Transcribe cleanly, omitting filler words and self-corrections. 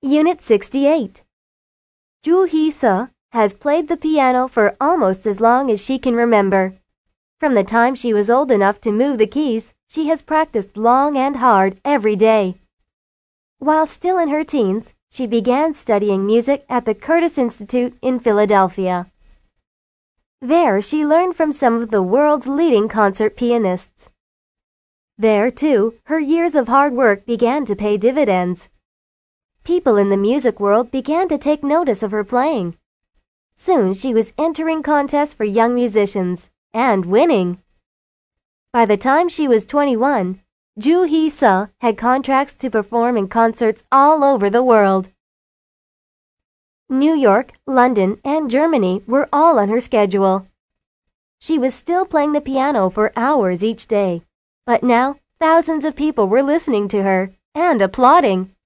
Unit 68. Joo Hee-seo has played the piano for almost as long as she can remember. From the time she was old enough to move the keys, she has practiced long and hard every day. While still in her teens, she began studying music at the Curtis Institute in Philadelphia. There, she learned from some of the world's leading concert pianists. There, too, her years of hard work began to pay dividends. People in the music world began to take notice of her playing. Soon, she was entering contests for young musicians and winning. By the time she was 21, Joo Hee-seo had contracts to perform in concerts all over the world. New York, London, and Germany were all on her schedule. She was still playing the piano for hours each day, but now thousands of people were listening to her and applauding.